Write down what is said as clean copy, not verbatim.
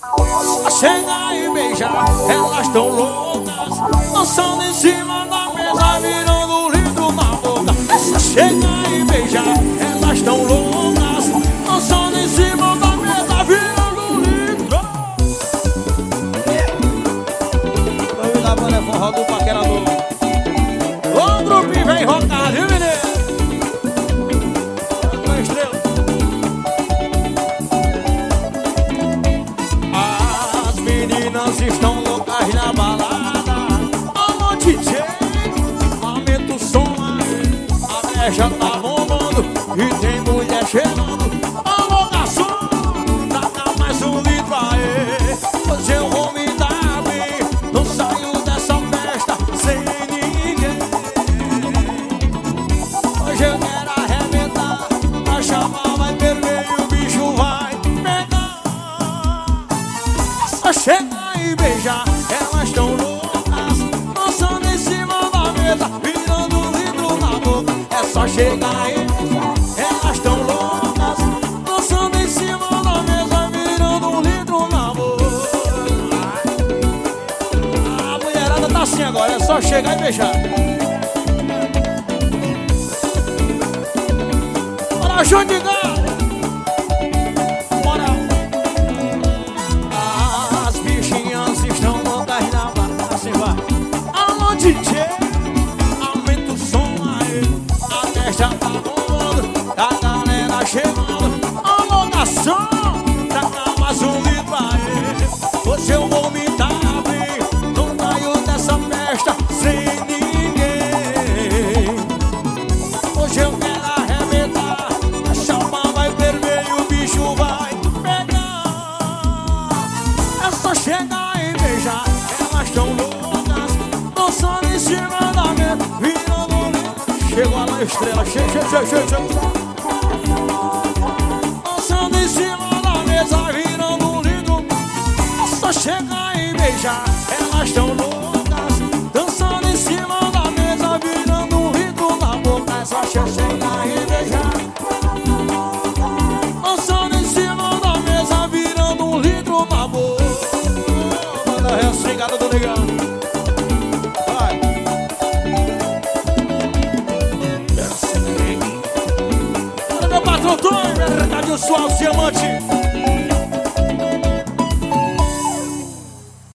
Chega e beija, elas tão loucas, dançando em cima da mesa, virando litro na boca. Chega e beija, elas tão loucas, dançando em cima da mesa, virando litro. Tô da banda com roda do paquerador. O grupinho vem rocar, viu, menino? Meninas estão loucas na balada. Alô, DJ, aumenta o som aí. A mecha tá bombando e tem mulher chegando. Alô, garçom, dá mais um litro aí. Hoje eu vou me dar bem, não saio dessa festa sem ninguém. Hoje eu quero arrebentar, a chama vai ferver e o bicho vai pegar. Só chega e beija, elas tão loucas, dançando em cima da mesa, virando litro na boca. É só chegar e beijar, elas tão loucas, dançando em cima da mesa, virando litro na boca. A mulherada tá assim agora, é só chegar e beijar. Bora, Jundigão! DJ, aumenta o som aí. A festa tá rolando, a galera chegando. Alô, garçom, dá mais um litro aí. Hoje eu vou me dar bem, não saio dessa festa sem ninguém. Hoje eu quero arrebentar, a chama vai ferver e o bicho vai pegar. É só chegar e beijar, elas tão loucas, dançando em cima da mesa, virando litro. Chegou lá a estrela, chega.